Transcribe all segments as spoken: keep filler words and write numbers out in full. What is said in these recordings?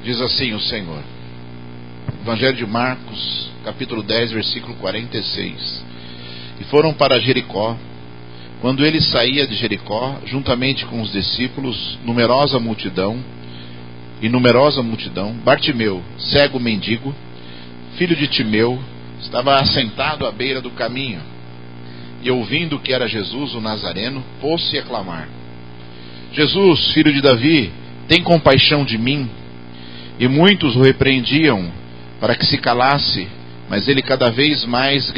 Diz assim o Senhor. Evangelho de Marcos, capítulo dez, versículo quarenta e seis. E foram para Jericó. Quando ele saía de Jericó, juntamente com os discípulos, numerosa multidão, e numerosa multidão, Bartimeu, cego mendigo, filho de Timeu, estava assentado à beira do caminho. E ouvindo que era Jesus o Nazareno, pôs-se a clamar: Jesus, filho de Davi, tem compaixão de mim. E muitos o repreendiam para que se calasse, mas ele cada vez mais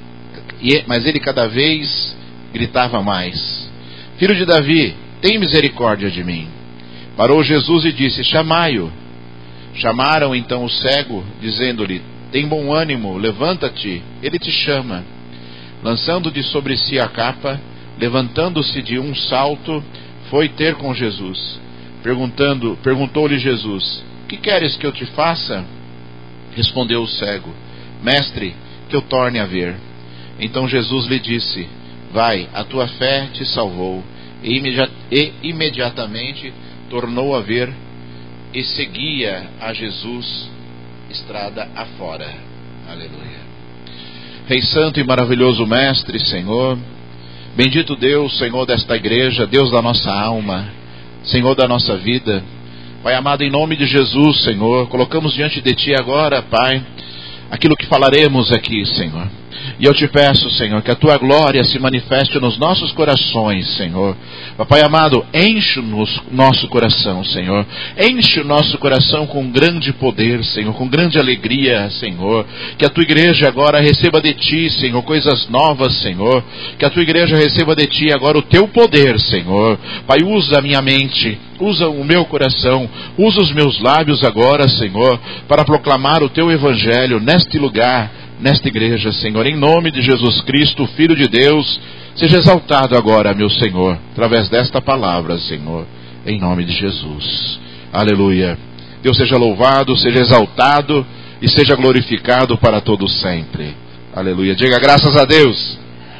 mas ele cada vez gritava mais: Filho de Davi, tem misericórdia de mim. Parou Jesus e disse: chamai-o. Chamaram então o cego, dizendo-lhe: tem bom ânimo, levanta-te, ele te chama. Lançando de sobre si a capa, levantando-se de um salto, foi ter com Jesus. Perguntando, perguntou-lhe Jesus: que queres que eu te faça? Respondeu o cego: Mestre, que eu torne a ver. Então Jesus lhe disse: vai, a tua fé te salvou. E, imedi- e imediatamente tornou a ver e seguia a Jesus estrada afora. Aleluia. Rei Santo e maravilhoso Mestre, Senhor, bendito Deus, Senhor desta igreja, Deus da nossa alma, Senhor da nossa vida, Pai amado, em nome de Jesus, Senhor, colocamos diante de Ti agora, Pai, aquilo que falaremos aqui, Senhor. E eu te peço, Senhor, que a Tua glória se manifeste nos nossos corações, Senhor. Pai amado, enche o nosso coração, Senhor. Enche o nosso coração com grande poder, Senhor, com grande alegria, Senhor. Que a Tua igreja agora receba de Ti, Senhor, coisas novas, Senhor. Que a Tua igreja receba de Ti agora o Teu poder, Senhor. Pai, usa a minha mente, usa o meu coração, usa os meus lábios agora, Senhor, para proclamar o Teu evangelho neste lugar, nesta igreja, Senhor, em nome de Jesus Cristo, Filho de Deus. Seja exaltado agora, meu Senhor, através desta palavra, Senhor, em nome de Jesus. Aleluia. Deus seja louvado, seja exaltado e seja glorificado para todo sempre. Aleluia. Diga graças a Deus.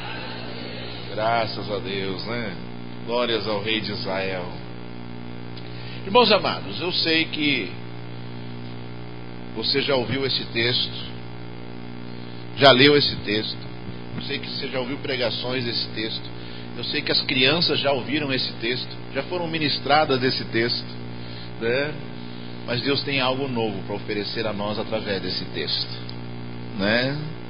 Graças a Deus, né? Glórias ao Rei de Israel. Irmãos amados, eu sei que você já ouviu esse texto, já leu esse texto, eu sei que você já ouviu pregações desse texto, eu sei que as crianças já ouviram esse texto, já foram ministradas desse texto, né? Mas Deus tem algo novo para oferecer a nós através desse texto, né?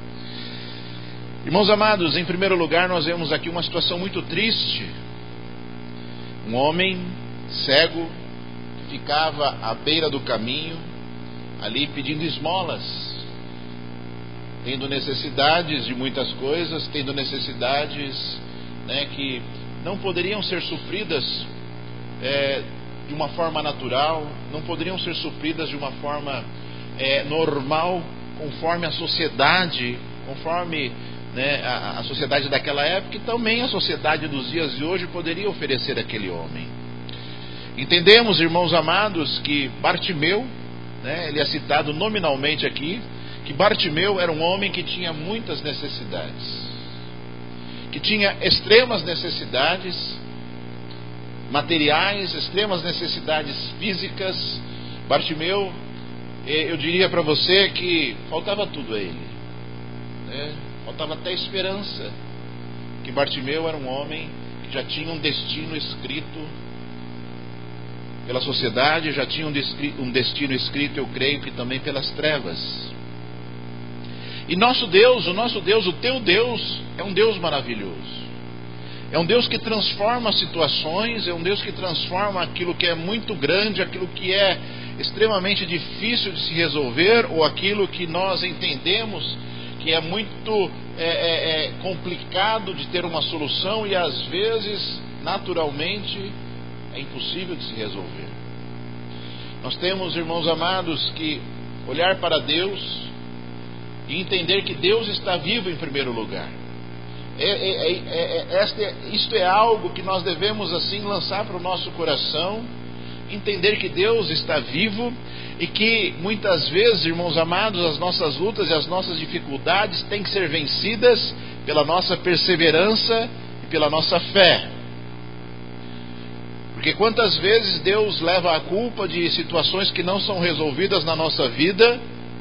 Irmãos amados, em primeiro lugar nós vemos aqui uma situação muito triste. Um homem cego que ficava à beira do caminho, ali pedindo esmolas, tendo necessidades de muitas coisas, tendo necessidades, né, que não poderiam ser supridas é, de uma forma natural, não poderiam ser supridas de uma forma é, normal, conforme a sociedade, conforme, né, a, a sociedade daquela época, e também a sociedade dos dias de hoje poderia oferecer àquele homem. Entendemos, irmãos amados, que Bartimeu, né, ele é citado nominalmente aqui, que Bartimeu era um homem que tinha muitas necessidades, que tinha extremas necessidades materiais, extremas necessidades físicas. Bartimeu, eu diria para você que faltava tudo a ele, né? Faltava até esperança, que Bartimeu era um homem que já tinha um destino escrito pela sociedade, já tinha um destino escrito, eu creio que também pelas trevas. E nosso Deus, o nosso Deus, o teu Deus, é um Deus maravilhoso. É um Deus que transforma situações, é um Deus que transforma aquilo que é muito grande, aquilo que é extremamente difícil de se resolver, ou aquilo que nós entendemos que é muito é, é, é complicado de ter uma solução e às vezes, naturalmente, é impossível de se resolver. Nós temos, irmãos amados, que olhar para Deus e entender que Deus está vivo em primeiro lugar. É, é, é, é, este, isto é algo que nós devemos assim lançar para o nosso coração, entender que Deus está vivo e que muitas vezes, irmãos amados, as nossas lutas e as nossas dificuldades têm que ser vencidas pela nossa perseverança e pela nossa fé. Porque quantas vezes Deus leva a culpa de situações que não são resolvidas na nossa vida,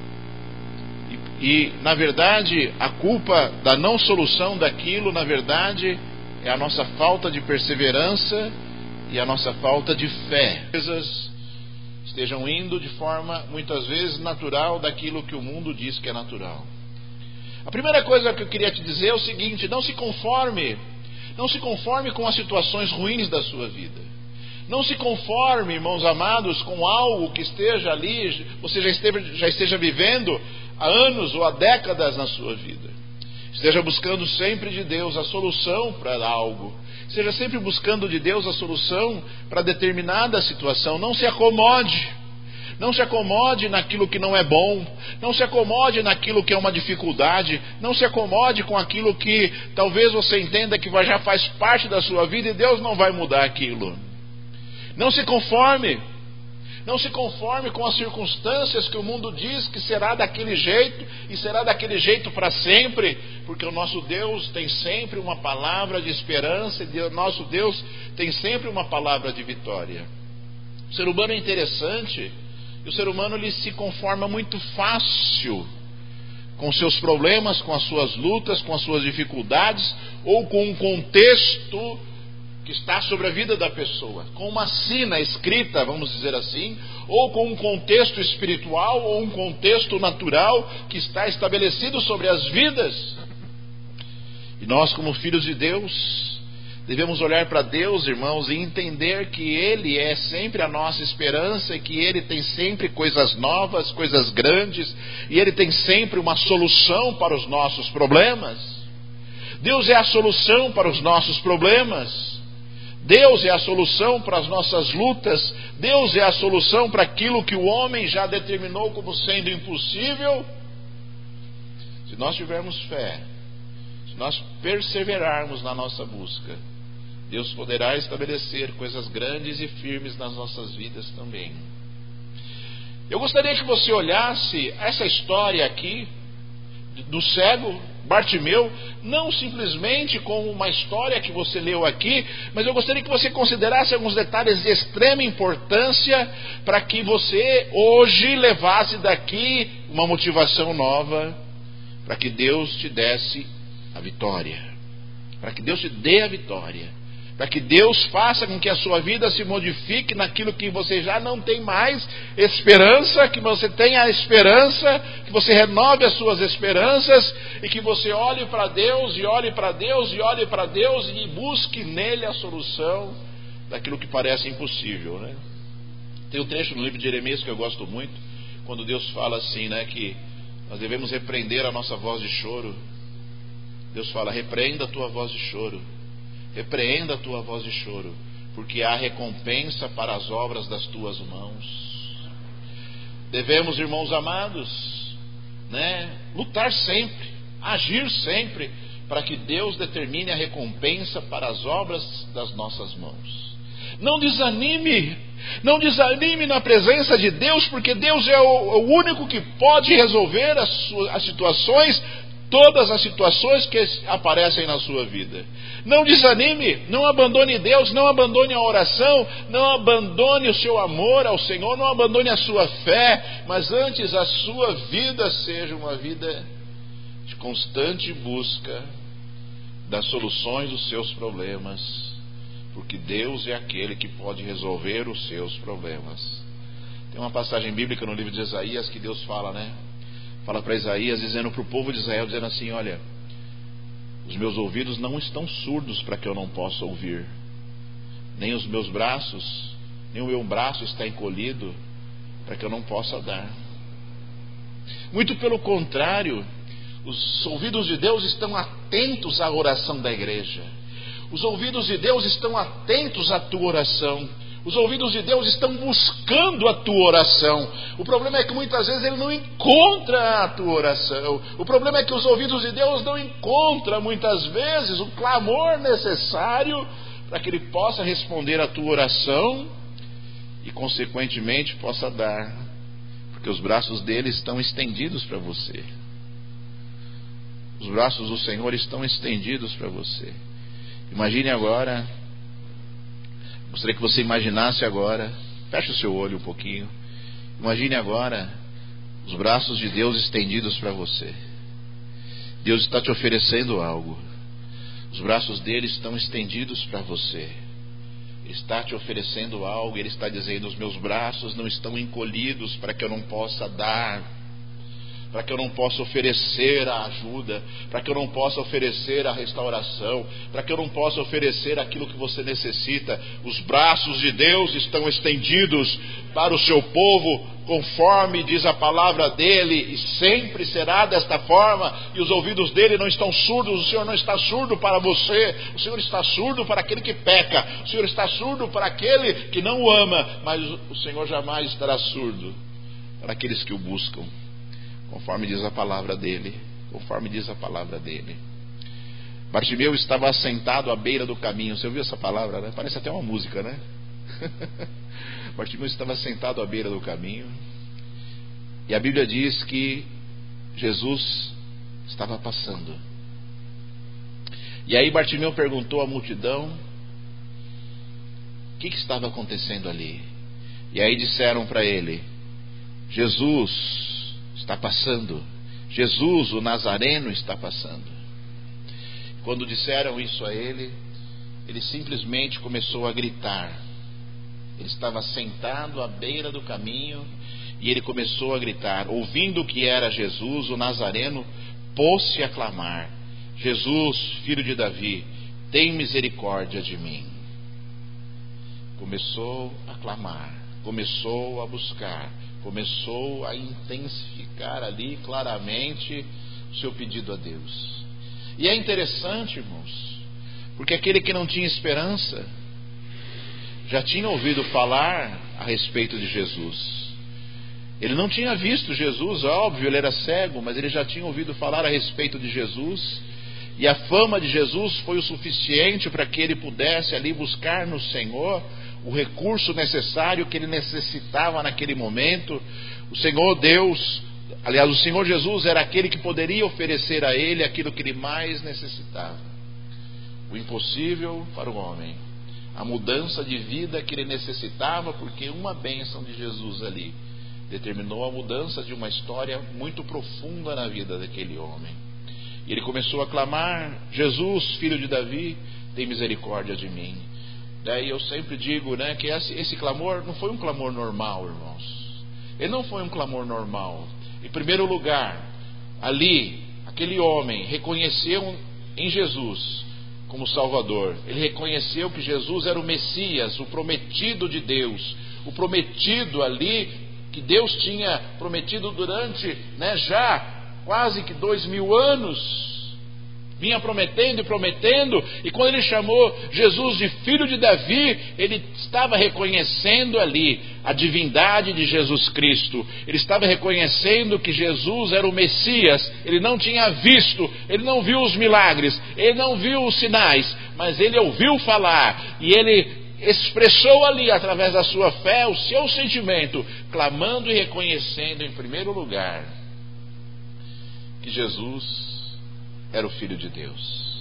e, e na verdade a culpa da não solução daquilo, na verdade, é a nossa falta de perseverança e a nossa falta de fé. As coisas estejam indo de forma muitas vezes natural daquilo que o mundo diz que é natural. A primeira coisa que eu queria te dizer é o seguinte: não se conforme, não se conforme com as situações ruins da sua vida. Não se conforme, irmãos amados, com algo que esteja ali, você já esteja, já esteja vivendo há anos ou há décadas na sua vida. Esteja buscando sempre de Deus a solução para algo. Esteja sempre buscando de Deus a solução para determinada situação. Não se acomode. Não se acomode naquilo que não é bom. Não se acomode naquilo que é uma dificuldade. Não se acomode com aquilo que talvez você entenda que já faz parte da sua vida e Deus não vai mudar aquilo. Não se conforme. Não se conforme com as circunstâncias que o mundo diz que será daquele jeito e será daquele jeito para sempre, porque o nosso Deus tem sempre uma palavra de esperança e o nosso Deus tem sempre uma palavra de vitória. O ser humano é interessante e o ser humano ele se conforma muito fácil com seus problemas, com as suas lutas, com as suas dificuldades ou com um contexto que está sobre a vida da pessoa, com uma sina escrita, vamos dizer assim, ou com um contexto espiritual ou um contexto natural que está estabelecido sobre as vidas. E nós, como filhos de Deus, devemos olhar para Deus, irmãos, e entender que Ele é sempre a nossa esperança e que Ele tem sempre coisas novas, coisas grandes, e Ele tem sempre uma solução para os nossos problemas. Deus é a solução para os nossos problemas. Deus é a solução para as nossas lutas. Deus é a solução para aquilo que o homem já determinou como sendo impossível. Se nós tivermos fé, se nós perseverarmos na nossa busca, Deus poderá estabelecer coisas grandes e firmes nas nossas vidas também. Eu gostaria que você olhasse essa história aqui do cego Bartimeu, não simplesmente como uma história que você leu aqui, mas eu gostaria que você considerasse alguns detalhes de extrema importância para que você hoje levasse daqui uma motivação nova, para que Deus te desse a vitória, para que Deus te dê a vitória, para que Deus faça com que a sua vida se modifique naquilo que você já não tem mais esperança, que você tenha a esperança, que você renove as suas esperanças e que você olhe para Deus e olhe para Deus e olhe para Deus e busque nele a solução daquilo que parece impossível, né? Tem um trecho no livro de Jeremias que eu gosto muito, quando Deus fala assim, né, que nós devemos repreender a nossa voz de choro. Deus fala: repreenda a tua voz de choro. Repreenda a tua voz de choro, porque há recompensa para as obras das tuas mãos. Devemos, irmãos amados, né, lutar sempre, agir sempre, para que Deus determine a recompensa para as obras das nossas mãos. Não desanime, não desanime na presença de Deus, porque Deus é o, o único que pode resolver as, suas, as situações, todas as situações que aparecem na sua vida. Não desanime, não abandone Deus, não abandone a oração, não abandone o seu amor ao Senhor, não abandone a sua fé, mas antes a sua vida seja uma vida de constante busca das soluções dos seus problemas, porque Deus é aquele que pode resolver os seus problemas. Tem uma passagem bíblica no livro de Isaías que Deus fala, né? Fala para Isaías, dizendo para o povo de Israel, dizendo assim: olha, os meus ouvidos não estão surdos para que eu não possa ouvir, nem os meus braços, nem o meu braço está encolhido para que eu não possa dar. Muito pelo contrário, os ouvidos de Deus estão atentos à oração da igreja. Os ouvidos de Deus estão atentos à tua oração. Os ouvidos de Deus estão buscando a tua oração. O problema é que muitas vezes ele não encontra a tua oração. O problema é que os ouvidos de Deus não encontram muitas vezes o clamor necessário para que ele possa responder a tua oração e consequentemente possa dar, porque os braços dele estão estendidos para você. Os braços do Senhor estão estendidos para você. Imagine agora Gostaria que você imaginasse agora, feche o seu olho um pouquinho, imagine agora os braços de Deus estendidos para você. Deus está te oferecendo algo. Os braços dele estão estendidos para você. Ele está te oferecendo algo. Ele está dizendo: os meus braços não estão encolhidos para que eu não possa dar, para que eu não possa oferecer a ajuda, para que eu não possa oferecer a restauração, para que eu não possa oferecer aquilo que você necessita. Os braços de Deus estão estendidos para o seu povo, conforme diz a palavra dele, e sempre será desta forma. E os ouvidos dele não estão surdos. O Senhor não está surdo para você, o Senhor está surdo para aquele que peca, o Senhor está surdo para aquele que não o ama, mas o Senhor jamais estará surdo para aqueles que o buscam, conforme diz a palavra dele, conforme diz a palavra dele. Bartimeu estava assentado à beira do caminho. Você ouviu essa palavra, né? Parece até uma música, né? Bartimeu estava sentado à beira do caminho, e a Bíblia diz que Jesus estava passando. E aí Bartimeu perguntou à multidão o que, que estava acontecendo ali. E aí disseram para ele: Jesus está passando, Jesus o Nazareno está passando. Quando disseram isso a ele, ele simplesmente começou a gritar. Ele estava sentado à beira do caminho e ele começou a gritar. Ouvindo que era Jesus o Nazareno, pôs-se a clamar: Jesus, filho de Davi, tem misericórdia de mim. Começou a clamar, começou a buscar, começou a intensificar ali claramente o seu pedido a Deus. E é interessante, irmãos, porque aquele que não tinha esperança já tinha ouvido falar a respeito de Jesus. Ele não tinha visto Jesus, óbvio, ele era cego, mas ele já tinha ouvido falar a respeito de Jesus, e a fama de Jesus foi o suficiente para que ele pudesse ali buscar no Senhor o recurso necessário que ele necessitava naquele momento. O Senhor Deus, aliás, o Senhor Jesus era aquele que poderia oferecer a ele aquilo que ele mais necessitava: o impossível para o homem, a mudança de vida que ele necessitava, porque uma bênção de Jesus ali determinou a mudança de uma história muito profunda na vida daquele homem. E ele começou a clamar: Jesus, filho de Davi, tem misericórdia de mim. Daí eu sempre digo, né, que esse, esse clamor não foi um clamor normal, irmãos. Ele não foi um clamor normal. Em primeiro lugar, ali, aquele homem reconheceu em Jesus como Salvador. Ele reconheceu que Jesus era o Messias, o prometido de Deus, o prometido ali, que Deus tinha prometido durante, né, já quase que dois mil anos. Vinha prometendo e prometendo, e quando ele chamou Jesus de filho de Davi, ele estava reconhecendo ali a divindade de Jesus Cristo. Ele estava reconhecendo que Jesus era o Messias. Ele não tinha visto, ele não viu os milagres, ele não viu os sinais, mas ele ouviu falar, e ele expressou ali, através da sua fé, o seu sentimento, clamando e reconhecendo em primeiro lugar que Jesus era o Filho de Deus.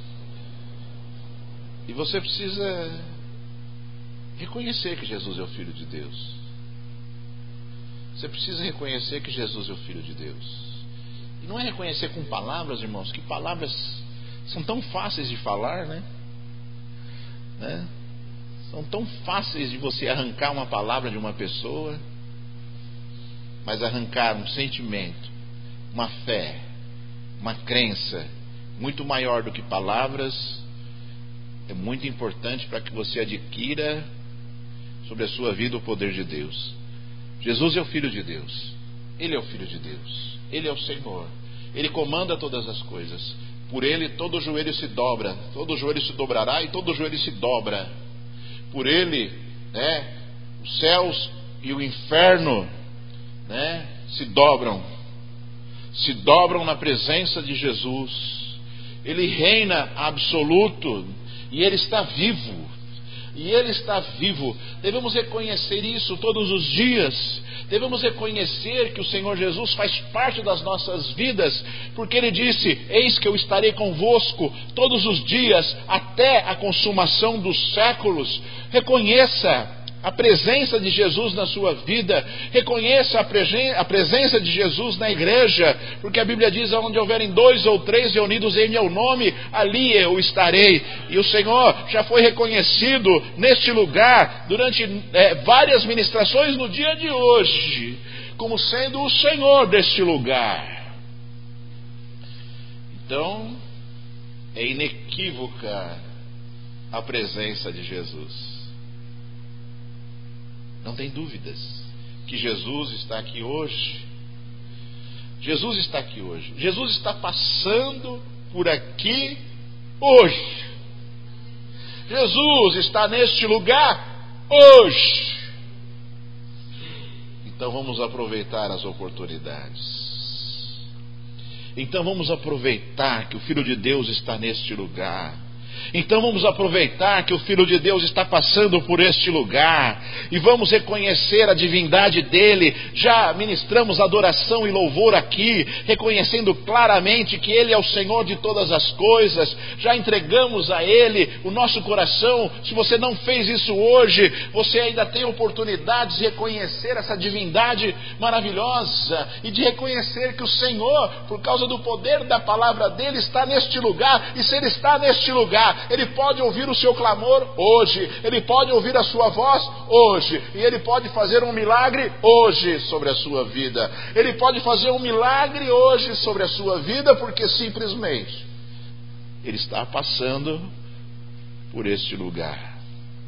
E você precisa reconhecer que Jesus é o Filho de Deus. Você precisa reconhecer que Jesus é o Filho de Deus. E não é reconhecer com palavras, irmãos, que palavras são tão fáceis de falar, né? né? São tão fáceis de você arrancar uma palavra de uma pessoa, mas arrancar um sentimento, uma fé, uma crença muito maior do que palavras é muito importante para que você adquira sobre a sua vida o poder de Deus. Jesus é o Filho de Deus. Ele é o Filho de Deus. Ele é o Senhor. Ele comanda todas as coisas. Por Ele todo joelho se dobra, todo joelho se dobrará e todo joelho se dobra. Por Ele, né, os céus e o inferno, né, se dobram. Se dobram na presença de Jesus. Ele reina absoluto e Ele está vivo. e Ele está vivo. Devemos reconhecer isso todos os dias. Devemos reconhecer que o Senhor Jesus faz parte das nossas vidas, porque Ele disse: eis que eu estarei convosco todos os dias até a consumação dos séculos. Reconheça a presença de Jesus na sua vida, reconheça a, pregen- a presença de Jesus na igreja, porque a Bíblia diz: onde houverem dois ou três reunidos em meu nome, ali eu estarei. E o Senhor já foi reconhecido neste lugar durante é, várias ministrações no dia de hoje, como sendo o Senhor deste lugar. Então, é inequívoca a presença de Jesus. Não tem dúvidas que Jesus está aqui hoje. Jesus está aqui hoje. Jesus está passando por aqui hoje. Jesus está neste lugar hoje. Então vamos aproveitar as oportunidades. Então vamos aproveitar que o Filho de Deus está neste lugar. Então vamos aproveitar que o Filho de Deus está passando por este lugar e vamos reconhecer a divindade dele. Já ministramos adoração e louvor aqui, reconhecendo claramente que ele é o Senhor de todas as coisas. Já entregamos a ele o nosso coração. Se você não fez isso hoje, você ainda tem oportunidade de reconhecer essa divindade maravilhosa e de reconhecer que o Senhor, por causa do poder da palavra dele, está neste lugar. E se ele está neste lugar, Ele pode ouvir o seu clamor hoje, Ele pode ouvir a sua voz hoje, e Ele pode fazer um milagre hoje sobre a sua vida. Ele pode fazer um milagre hoje sobre a sua vida, porque simplesmente Ele está passando por este lugar.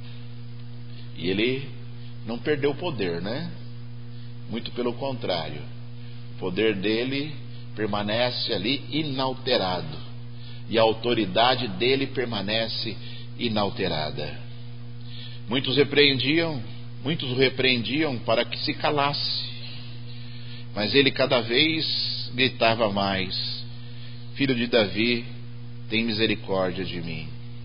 E Ele não perdeu o poder, né? Muito pelo contrário, o poder dele permanece ali inalterado. E a autoridade dele permanece inalterada. Muitos repreendiam, muitos o repreendiam para que se calasse. Mas ele cada vez gritava mais: Filho de Davi, tem misericórdia de mim.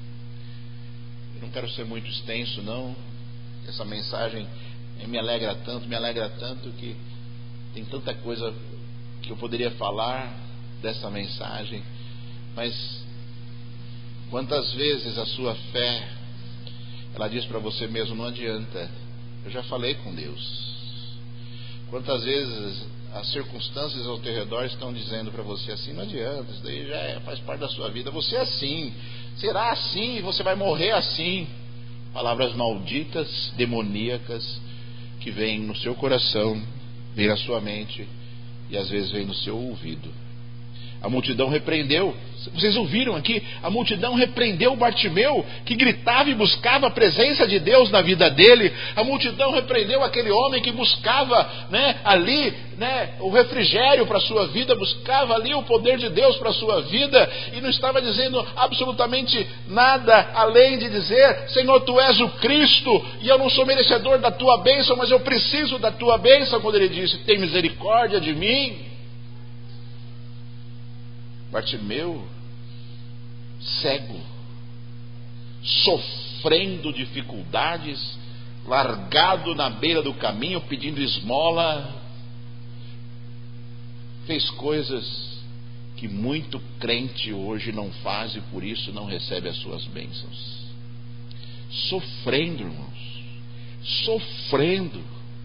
Eu não quero ser muito extenso, não. Essa mensagem me alegra tanto, me alegra tanto que tem tanta coisa que eu poderia falar dessa mensagem. Mas quantas vezes a sua fé, ela diz para você mesmo: não adianta, eu já falei com Deus. Quantas vezes as circunstâncias ao teu redor estão dizendo para você assim: não adianta, isso daí já é, faz parte da sua vida, você é assim, será assim, você vai morrer assim. Palavras malditas, demoníacas, que vêm no seu coração, vêm na sua mente e às vezes vêm no seu ouvido. A multidão repreendeu, vocês ouviram aqui, a multidão repreendeu Bartimeu, que gritava e buscava a presença de Deus na vida dele. A multidão repreendeu aquele homem que buscava, né, ali, né, o refrigério para a sua vida, buscava ali o poder de Deus para a sua vida, e não estava dizendo absolutamente nada além de dizer: Senhor, tu és o Cristo, e eu não sou merecedor da tua bênção, mas eu preciso da tua bênção. Quando ele disse: tem misericórdia de mim. Bartimeu, cego, sofrendo dificuldades, largado na beira do caminho, pedindo esmola, fez coisas que muito crente hoje não faz e por isso não recebe as suas bênçãos. Sofrendo, irmãos, sofrendo.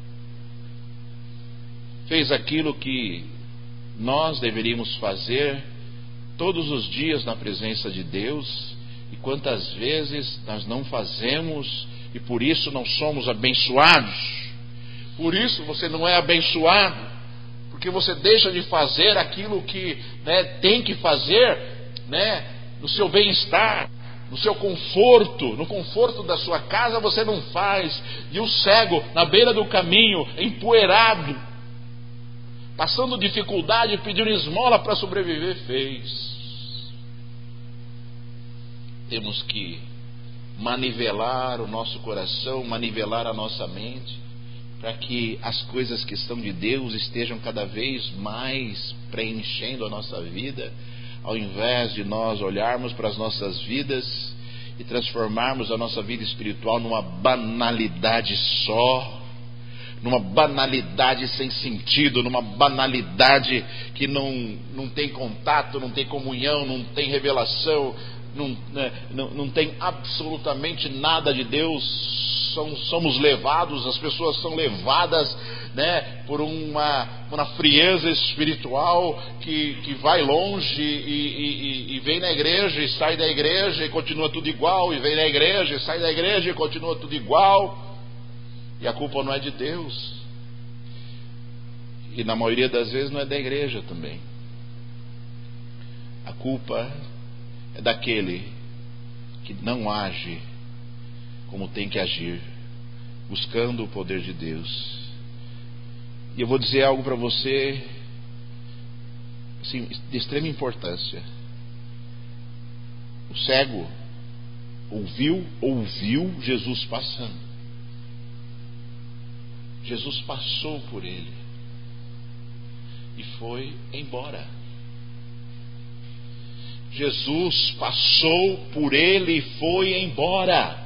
Fez aquilo que nós deveríamos fazer todos os dias na presença de Deus, e quantas vezes nós não fazemos e por isso não somos abençoados. Por isso você não é abençoado, porque você deixa de fazer aquilo que, né, tem que fazer, né, no seu bem-estar, no seu conforto, no conforto da sua casa você não faz. E o cego na beira do caminho, empoeirado, passando dificuldade, pedindo esmola para sobreviver, fez. Temos que manivelar o nosso coração, manivelar a nossa mente, para que as coisas que são de Deus estejam cada vez mais preenchendo a nossa vida, ao invés de nós olharmos para as nossas vidas e transformarmos a nossa vida espiritual numa banalidade só, numa banalidade sem sentido, numa banalidade que não, não tem contato, não tem comunhão, não tem revelação, não, né, não, não tem absolutamente nada de Deus. Somos levados, as pessoas são levadas, né, por uma, uma frieza espiritual que, que vai longe e, e, e vem na igreja e sai da igreja e continua tudo igual, e vem na igreja e sai da igreja e continua tudo igual. E a culpa não é de Deus, e na maioria das vezes não é da igreja também. A culpa é daquele que não age como tem que agir, buscando o poder de Deus. E eu vou dizer algo para você, assim, de extrema importância. O cego ouviu, ouviu Jesus passando. Jesus passou por ele e foi embora. Jesus passou por ele e foi embora.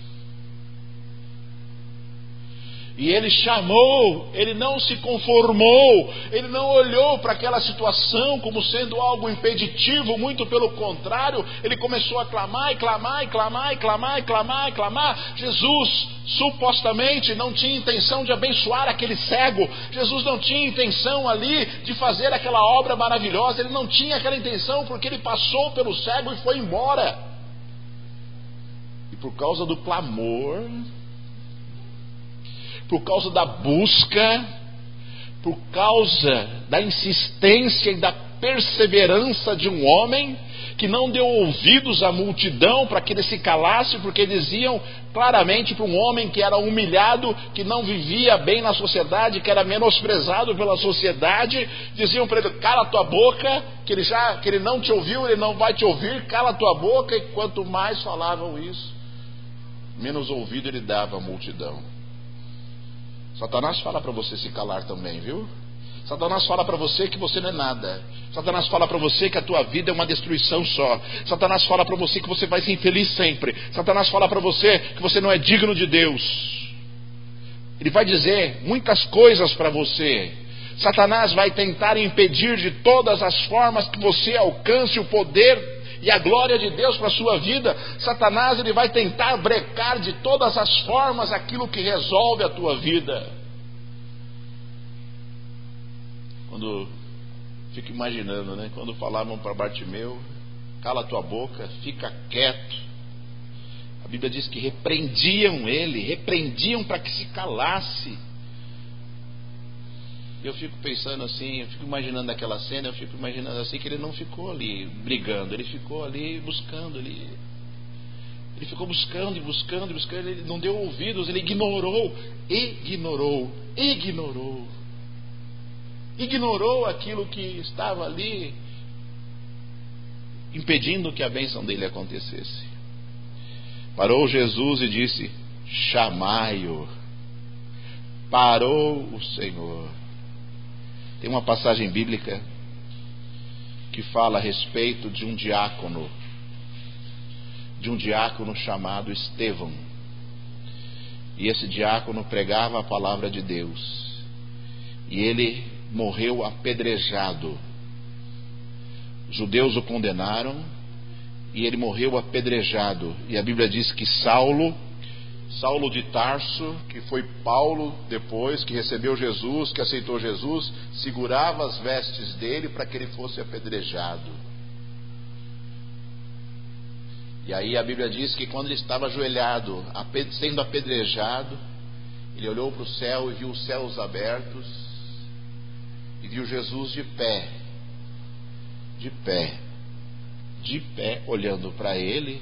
E ele chamou, ele não se conformou, ele não olhou para aquela situação como sendo algo impeditivo, muito pelo contrário, ele começou a clamar e clamar e clamar e clamar e clamar e clamar. Jesus supostamente não tinha intenção de abençoar aquele cego, Jesus não tinha intenção ali de fazer aquela obra maravilhosa, ele não tinha aquela intenção, porque ele passou pelo cego e foi embora. E por causa do clamor, por causa da busca, por causa da insistência e da perseverança de um homem que não deu ouvidos à multidão para que ele se calasse, porque diziam claramente para um homem que era humilhado, que não vivia bem na sociedade, que era menosprezado pela sociedade, diziam para ele: cala tua boca, que ele já que ele não te ouviu, ele não vai te ouvir, cala tua boca. E quanto mais falavam isso, menos ouvido ele dava à multidão. Satanás fala para você se calar também, viu? Satanás fala para você que você não é nada. Satanás fala para você que a tua vida é uma destruição só. Satanás fala para você que você vai ser infeliz sempre. Satanás fala para você que você não é digno de Deus. Ele vai dizer muitas coisas para você. Satanás vai tentar impedir de todas as formas que você alcance o poder e a glória de Deus para a sua vida. Satanás, ele vai tentar brecar de todas as formas aquilo que resolve a tua vida. Quando, fico imaginando, né? Quando falavam para Bartimeu: cala tua boca, fica quieto. A Bíblia diz que repreendiam ele, repreendiam para que se calasse. Eu fico pensando assim, eu fico imaginando aquela cena, eu fico imaginando assim que ele não ficou ali brigando, ele ficou ali buscando, ele, ele ficou buscando e buscando e buscando, ele não deu ouvidos, ele ignorou, ignorou, ignorou, ignorou aquilo que estava ali, impedindo que a bênção dele acontecesse. Parou Jesus e disse: chamai-o. Parou o Senhor. Tem uma passagem bíblica que fala a respeito de um diácono, de um diácono chamado Estevão. E esse diácono pregava a palavra de Deus. E ele morreu apedrejado. Os judeus o condenaram e ele morreu apedrejado. E a Bíblia diz que Saulo, Saulo de Tarso, que foi Paulo depois, que recebeu Jesus, que aceitou Jesus, segurava as vestes dele para que ele fosse apedrejado. E aí a Bíblia diz que quando ele estava ajoelhado, sendo apedrejado, ele olhou para o céu e viu os céus abertos e viu Jesus de pé, de pé, de pé, olhando para ele,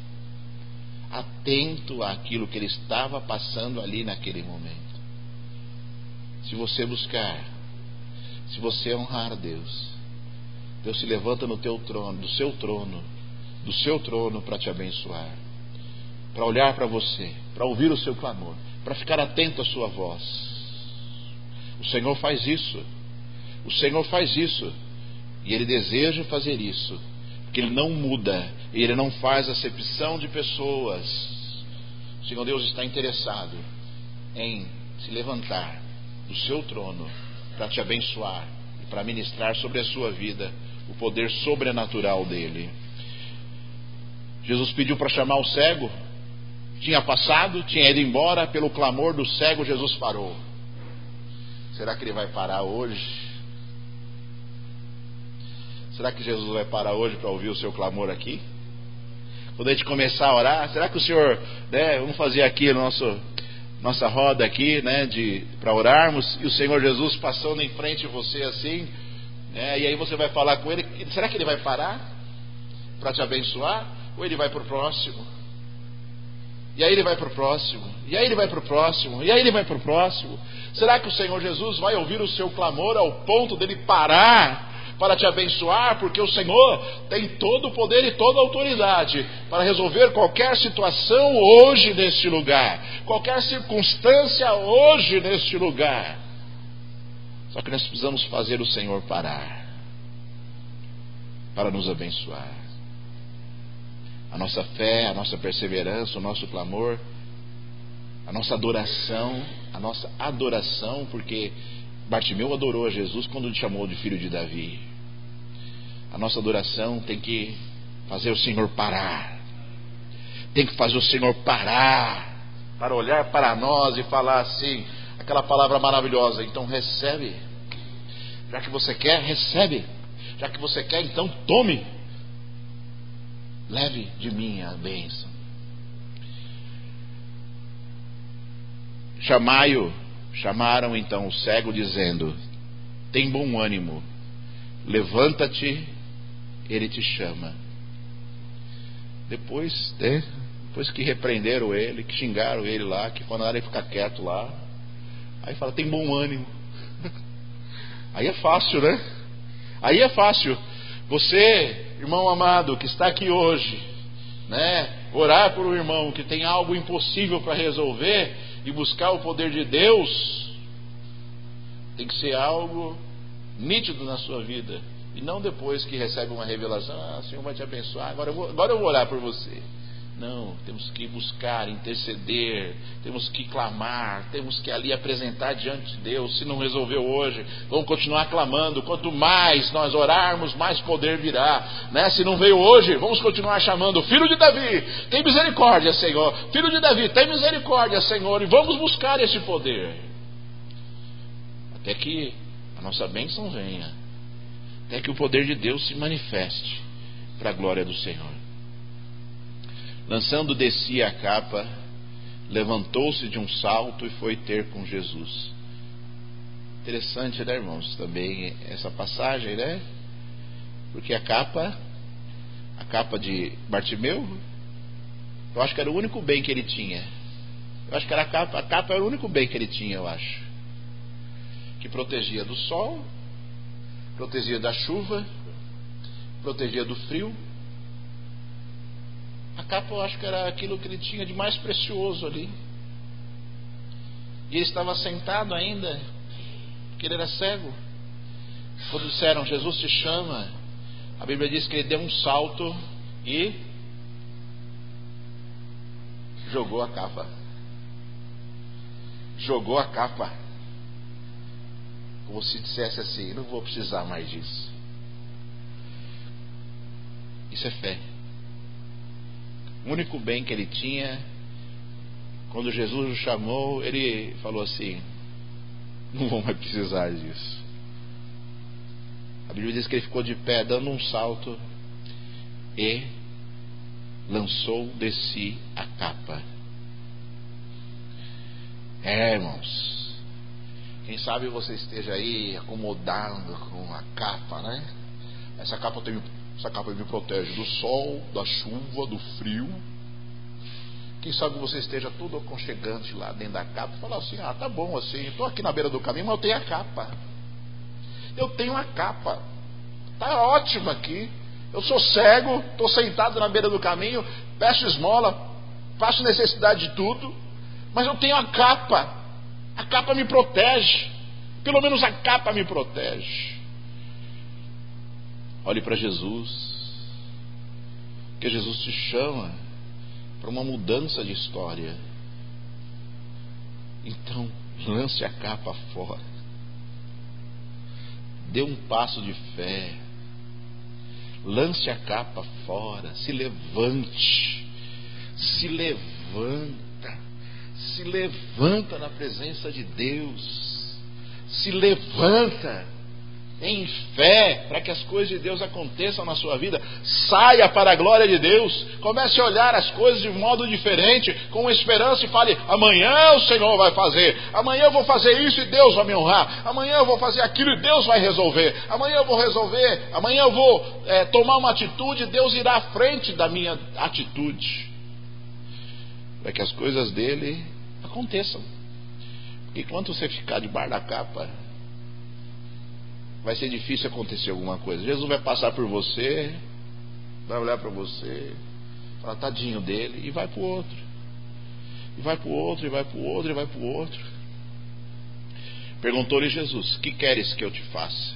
atento àquilo que ele estava passando ali naquele momento. Se você buscar, se você honrar a Deus, Deus se levanta no teu trono, do seu trono, do seu trono para te abençoar, para olhar para você, para ouvir o seu clamor, para ficar atento à sua voz. O Senhor faz isso, o Senhor faz isso, e Ele deseja fazer isso, porque Ele não muda, E Ele não faz acepção de pessoas. O Senhor Deus está interessado em se levantar do seu trono para te abençoar e para ministrar sobre a sua vida o poder sobrenatural dele. Jesus pediu para chamar o cego. Tinha passado, tinha ido embora. Pelo clamor do cego, Jesus parou. Será que Ele vai parar hoje? Será que Jesus vai parar hoje para ouvir o seu clamor aqui? Quando a gente começar a orar, será que o Senhor, né, vamos fazer aqui a nosso, nossa roda aqui, né, de, para orarmos, e o Senhor Jesus passando em frente de você assim, né, e aí você vai falar com Ele, será que Ele vai parar para te abençoar? Ou Ele vai para o próximo? E aí Ele vai para o próximo, e aí Ele vai para o próximo, e aí Ele vai para o próximo. Será que o Senhor Jesus vai ouvir o seu clamor ao ponto dele parar para te abençoar? Porque o Senhor tem todo o poder e toda a autoridade para resolver qualquer situação hoje neste lugar, qualquer circunstância hoje neste lugar. Só que nós precisamos fazer o Senhor parar para nos abençoar. A nossa fé, a nossa perseverança, o nosso clamor, a nossa adoração, a nossa adoração, porque Bartimeu adorou a Jesus quando ele chamou de filho de Davi. A nossa adoração tem que fazer o Senhor parar. Tem que fazer o Senhor parar para olhar para nós e falar assim, aquela palavra maravilhosa: então recebe. Já que você quer, recebe. Já que você quer, então tome. Leve de mim a bênção. Chamai-o. Chamaram então o cego, dizendo: tem bom ânimo, levanta-te, ele te chama. Depois, né, depois que repreenderam ele, que xingaram ele lá, que mandaram ele ficar quieto lá, aí fala: tem bom ânimo. Aí é fácil, né? Aí é fácil. Você, irmão amado, que está aqui hoje, né, orar por um irmão que tem algo impossível para resolver e buscar o poder de Deus, tem que ser algo nítido na sua vida, e não depois que recebe uma revelação: ah, o Senhor vai te abençoar, agora eu vou, agora eu vou orar por você. Não, temos que buscar, interceder, temos que clamar, temos que ali apresentar diante de Deus. Se não resolveu hoje, vamos continuar clamando. Quanto mais nós orarmos, mais poder virá, né? Se não veio hoje, vamos continuar chamando: filho de Davi, tem misericórdia, Senhor. Filho de Davi, tem misericórdia, Senhor. E vamos buscar esse poder até que a nossa bênção venha, até que o poder de Deus se manifeste para a glória do Senhor. Lançando de si a capa, levantou-se de um salto e foi ter com Jesus. Interessante, né, irmãos, também essa passagem, né? Porque a capa, a capa de Bartimeu, eu acho que era o único bem que ele tinha. Eu acho que era a capa, a capa era o único bem que ele tinha, eu acho. Que protegia do sol, protegia da chuva, protegia do frio. A capa, eu acho que era aquilo que ele tinha de mais precioso ali. E ele estava sentado ainda, porque ele era cego. Quando disseram: Jesus te chama, a Bíblia diz que ele deu um salto e jogou a capa. Jogou a capa. Como se dissesse assim: não vou precisar mais disso. Isso é fé. O único bem que ele tinha, quando Jesus o chamou, ele falou assim: não vou mais precisar disso. A Bíblia diz que ele ficou de pé, dando um salto, e lançou de si a capa. É, irmãos, quem sabe você esteja aí acomodando com a capa, né? Essa capa tem Essa capa me protege do sol, da chuva, do frio. Quem sabe você esteja todo aconchegante lá dentro da capa e fala assim: ah, tá bom assim, estou aqui na beira do caminho, mas eu tenho a capa. Eu tenho a capa. Tá ótimo aqui. Eu sou cego, estou sentado na beira do caminho, peço esmola, faço necessidade de tudo, mas eu tenho a capa. A capa me protege. Pelo menos a capa me protege. Olhe para Jesus. que Jesus te chama para uma mudança de história. Então, lance a capa fora. Dê um passo de fé. Lance a capa fora. Se levante. Se levanta. Se levanta na presença de Deus. Se levanta em fé, para que as coisas de Deus aconteçam na sua vida. Saia para a glória de Deus. Comece a olhar as coisas de um modo diferente, com esperança, e fale: amanhã o Senhor vai fazer, amanhã eu vou fazer isso e Deus vai me honrar, amanhã eu vou fazer aquilo e Deus vai resolver, amanhã eu vou resolver, amanhã eu vou é, tomar uma atitude e Deus irá à frente da minha atitude, para que as coisas dele aconteçam. Porque enquanto você ficar debaixo da capa, vai ser difícil acontecer alguma coisa. Jesus vai passar por você, vai olhar para você, falar: tadinho dele, e vai para o outro, e vai para o outro, e vai para o outro, e vai para o outro. Perguntou-lhe Jesus: que queres que eu te faça?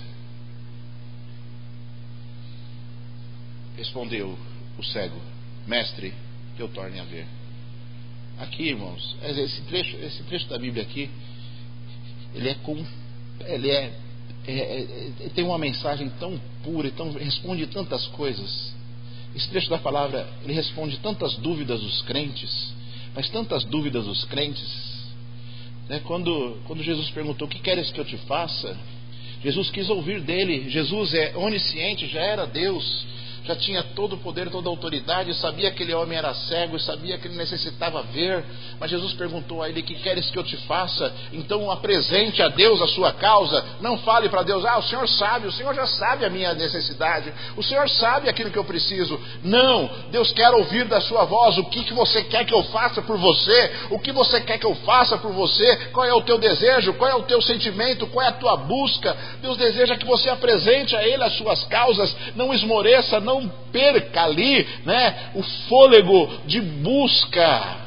Respondeu o cego: mestre, que eu torne a ver. Aqui, irmãos, esse trecho, esse trecho da Bíblia aqui, ele é com, ele é É, é, é, tem uma mensagem tão pura e tão, responde tantas coisas. Esse trecho da palavra, ele responde tantas dúvidas dos crentes, mas tantas dúvidas dos crentes, né? quando, quando Jesus perguntou: o que queres que eu te faça? Jesus quis ouvir dele. Jesus é onisciente, já era Deus, já tinha todo o poder, toda a autoridade, sabia que aquele homem era cego, sabia que ele necessitava ver, mas Jesus perguntou a ele: que queres que eu te faça? Então apresente a Deus a sua causa. Não fale para Deus: ah, o Senhor sabe, o Senhor já sabe a minha necessidade, o Senhor sabe aquilo que eu preciso. Não, Deus quer ouvir da sua voz: o que, que você quer que eu faça por você? O que você quer que eu faça por você? Qual é o teu desejo? Qual é o teu sentimento? Qual é a tua busca? Deus deseja que você apresente a Ele as suas causas. Não esmoreça, não perca ali, né, o fôlego de busca.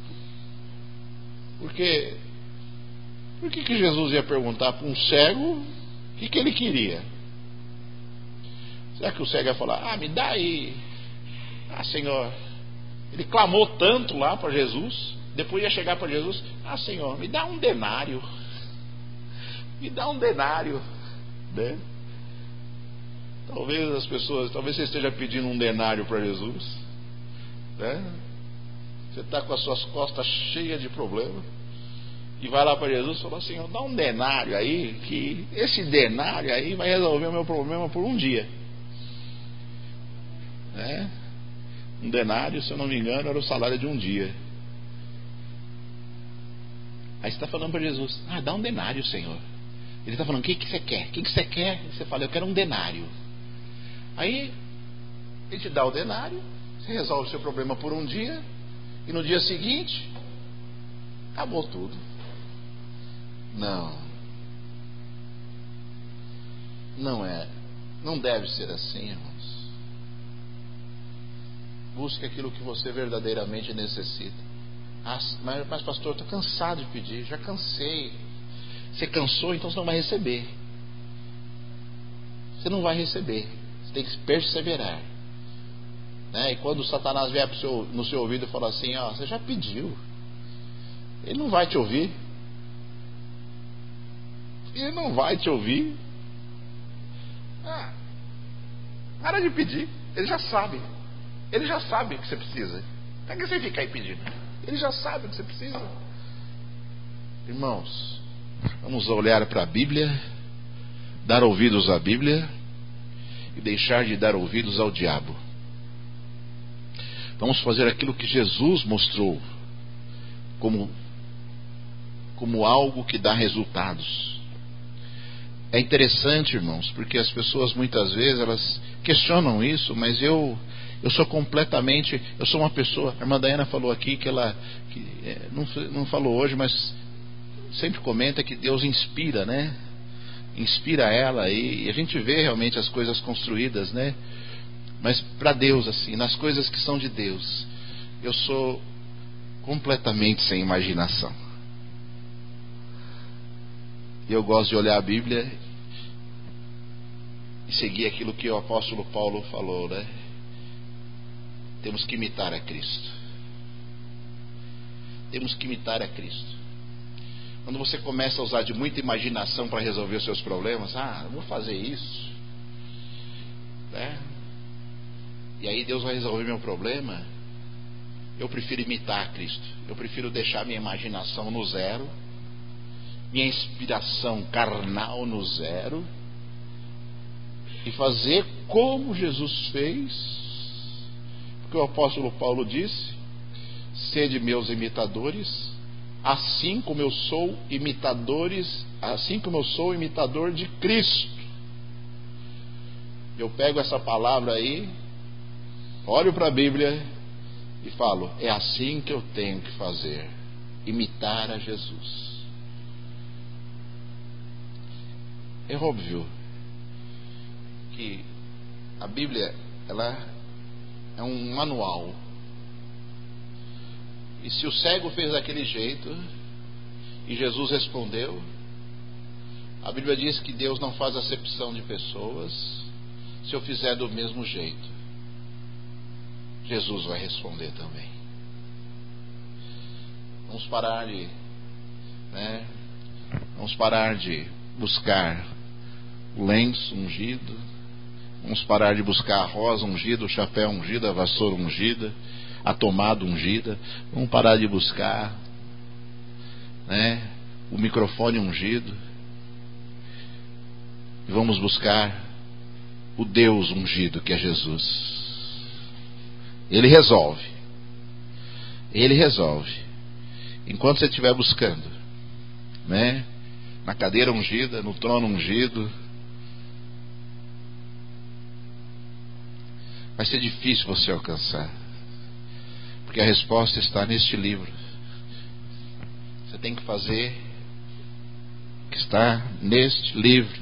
Porque por que, que Jesus ia perguntar para um cego o que, que ele queria? Será que o cego ia falar: ah, me dá aí, ah, Senhor? Ele clamou tanto lá para Jesus, depois ia chegar para Jesus: ah, Senhor, me dá um denário, me dá um denário, né? Talvez as pessoas, talvez você esteja pedindo um denário para Jesus, né? Você está com as suas costas cheias de problema e vai lá para Jesus e fala: Senhor, dá um denário aí, que esse denário aí vai resolver o meu problema por um dia, né? Um denário, se eu não me engano, era o salário de um dia. Aí você está falando para Jesus: ah, dá um denário, Senhor. Ele está falando: o que, que você quer? O que, que você quer? E você fala: eu quero um denário. Aí ele te dá o denário, você resolve o seu problema por um dia, e no dia seguinte acabou tudo. Não, não é, não deve ser assim, irmãos. Busque aquilo que você verdadeiramente necessita. Ah, mas, mas pastor, estou cansado de pedir, já cansei. Você cansou, então você não vai receber. Você não vai receber. Você tem que perseverar, né? E quando o Satanás vier pro seu, no seu ouvido e falar assim: ó, você já pediu, ele não vai te ouvir. Ele não vai te ouvir. Ah, para de pedir. Ele já sabe. Ele já sabe o que você precisa. Não é que você fica aí pedindo. Ele já sabe o que você precisa. Irmãos, vamos olhar para a Bíblia, dar ouvidos à Bíblia e deixar de dar ouvidos ao diabo. Vamos fazer aquilo que Jesus mostrou como, como algo que dá resultados. É interessante, irmãos, porque as pessoas muitas vezes elas questionam isso, mas eu eu sou completamente, eu sou uma pessoa. A irmã Daiana falou aqui que ela que, é, não, não falou hoje, mas sempre comenta que Deus inspira, né? Inspira ela, e a gente vê realmente as coisas construídas, né? Mas para Deus, assim, nas coisas que são de Deus, eu sou completamente sem imaginação. E eu gosto de olhar a Bíblia e seguir aquilo que o apóstolo Paulo falou, né? Temos que imitar a Cristo. Temos que imitar a Cristo. Quando você começa a usar de muita imaginação para resolver os seus problemas, ah, eu vou fazer isso, né? E aí Deus vai resolver meu problema. Eu prefiro imitar a Cristo. Eu prefiro deixar minha imaginação no zero, minha inspiração carnal no zero, e fazer como Jesus fez. Porque o apóstolo Paulo disse: sede meus imitadores, assim como eu sou imitadores, assim como eu sou imitador de Cristo. Eu pego essa palavra aí, olho para a Bíblia e falo: é assim que eu tenho que fazer, imitar a Jesus. É óbvio que a Bíblia, ela é um manual. E se o cego fez daquele jeito e Jesus respondeu, a Bíblia diz que Deus não faz acepção de pessoas. Se eu fizer do mesmo jeito, Jesus vai responder também. Vamos parar de, né? Vamos parar de buscar o lenço ungido. Vamos parar de buscar a rosa ungida, o chapéu ungido, a vassoura ungida, a tomada ungida. Vamos parar de buscar, né, o microfone ungido. E vamos buscar o Deus ungido, que é Jesus. Ele resolve. Ele resolve. Enquanto você estiver buscando, né, na cadeira ungida, no trono ungido, vai ser difícil você alcançar, porque a resposta está neste livro. Você tem que fazer o que está neste livro,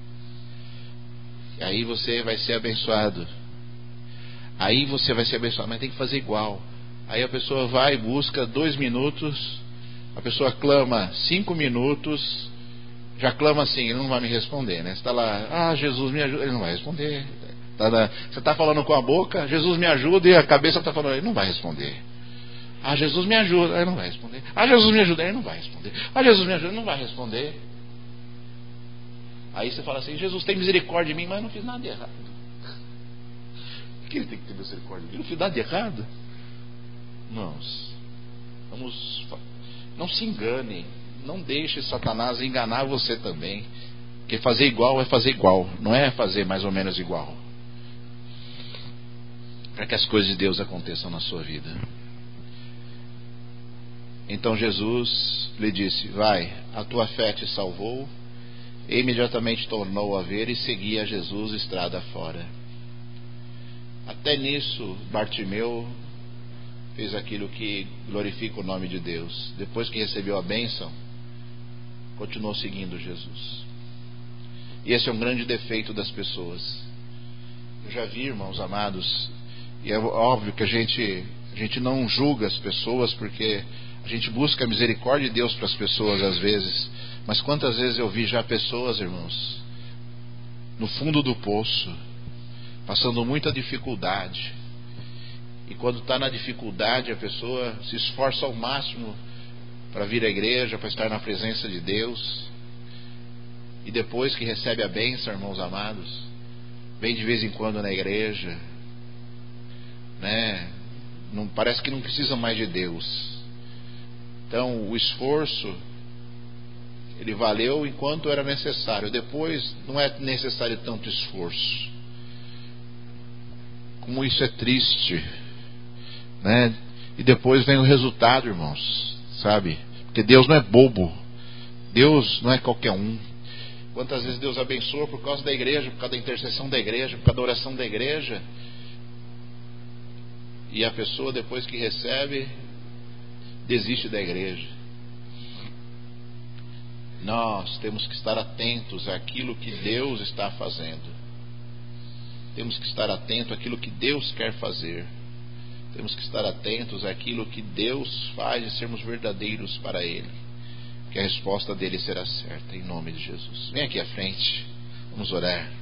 e aí você vai ser abençoado. Aí você vai ser abençoado, mas tem que fazer igual. Aí a pessoa vai e busca dois minutos, a pessoa clama cinco minutos, já clama assim, ele não vai me responder, né? Você está lá: ah, Jesus me ajuda, ele não vai responder. Tá na, você está falando com a boca: Jesus me ajuda, e a cabeça está falando, ele não vai responder. Ah, Jesus me ajuda, ele não vai responder. Ah, Jesus me ajuda, ele não vai responder. Ah, Jesus me ajuda, ele não vai responder. Aí você fala assim: Jesus, tem misericórdia de mim, mas eu não fiz nada de errado. Por que ele tem que ter misericórdia de mim? Eu não fiz nada de errado. Irmãos, vamos, não se engane. Não deixe Satanás enganar você também. Porque fazer igual é fazer igual, não é fazer mais ou menos igual, para que as coisas de Deus aconteçam na sua vida. Então Jesus lhe disse: vai, a tua fé te salvou. E imediatamente tornou a ver e seguia Jesus estrada fora. Até nisso Bartimeu fez aquilo que glorifica o nome de Deus. Depois que recebeu a bênção, continuou seguindo Jesus. E esse é um grande defeito das pessoas. Eu já vi, irmãos amados, e é óbvio que a gente, a gente não julga as pessoas, porque a gente busca a misericórdia de Deus para as pessoas às vezes. Mas quantas vezes eu vi já pessoas, irmãos, no fundo do poço, passando muita dificuldade. E quando está na dificuldade, a pessoa se esforça ao máximo para vir à igreja, para estar na presença de Deus. E depois que recebe a bênção, irmãos amados, vem de vez em quando na igreja, né? Não, parece que não precisa mais de Deus. Então o esforço, ele valeu enquanto era necessário. Depois não é necessário tanto esforço. Como isso é triste, né? E depois vem o resultado, irmãos, sabe? Porque Deus não é bobo. Deus não é qualquer um. Quantas vezes Deus abençoa por causa da igreja, por causa da intercessão da igreja, por causa da oração da igreja, e a pessoa, depois que recebe, desiste da igreja. Nós temos que estar atentos àquilo que Deus está fazendo. Temos que estar atentos àquilo que Deus quer fazer. Temos que estar atentos àquilo que Deus faz e sermos verdadeiros para Ele, que a resposta dele será certa, em nome de Jesus. Vem aqui à frente, vamos orar.